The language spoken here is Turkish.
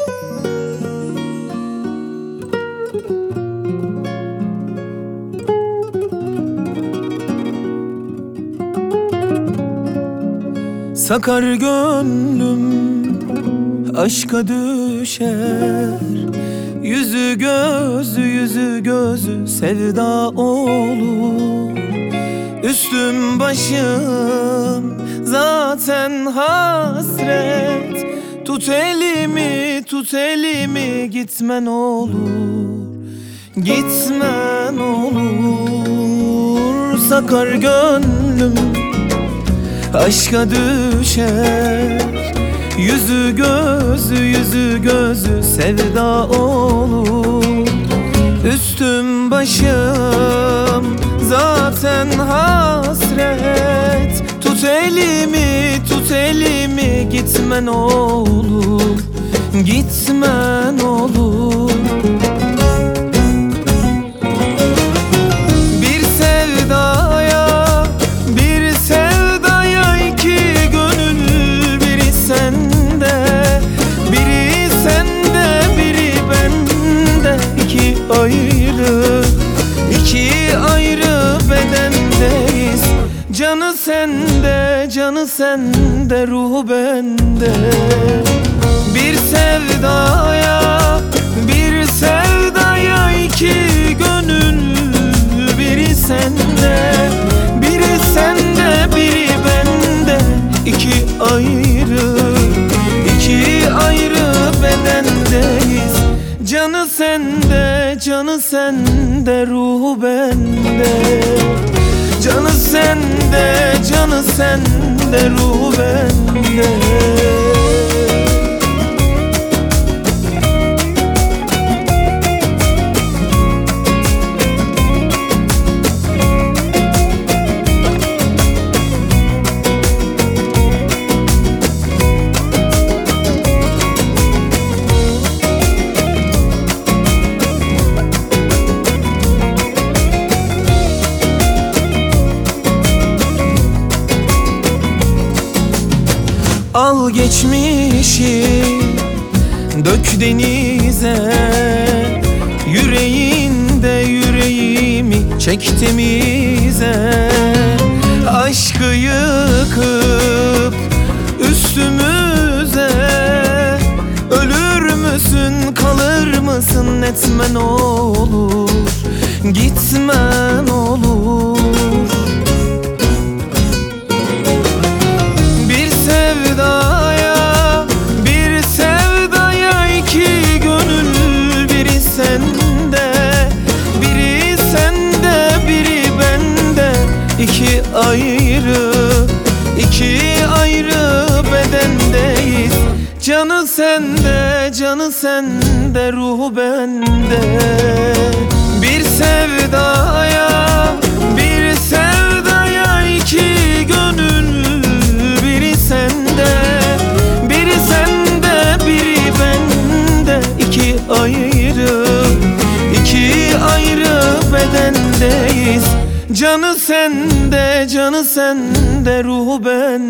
Sakar gönlüm aşka düşer, yüzü gözü sevda olur. Üstüm başım zaten hasret, tut elimi gitmen olur, gitmen olur. Sakar gönlüm aşka düşer, yüzü gözü sevda olur. Üstüm başım zaten hasret, tut elimi gitmen olur, gitmen olur. İki ayrı bedendeyiz. Canı sende, ruhu bende. Bir sevdaya iki gönül, biri sende, biri bende. İki ayrı bedendeyiz. Canı sende, ruhu bende. Canı sende, ruhu bende. Al geçmişi, dök denize, yüreğimi çek temize. Aşkı yıkıp üstümüze, ölür müsün kalır mısın, etmen olur, gitmen olur. İki ayrı bedendeyiz. Canı sende, ruhu bende. Bir sevdaya iki gönül, biri sende, biri bende. İki ayrı bedendeyiz. Canı sende, ruhu bende.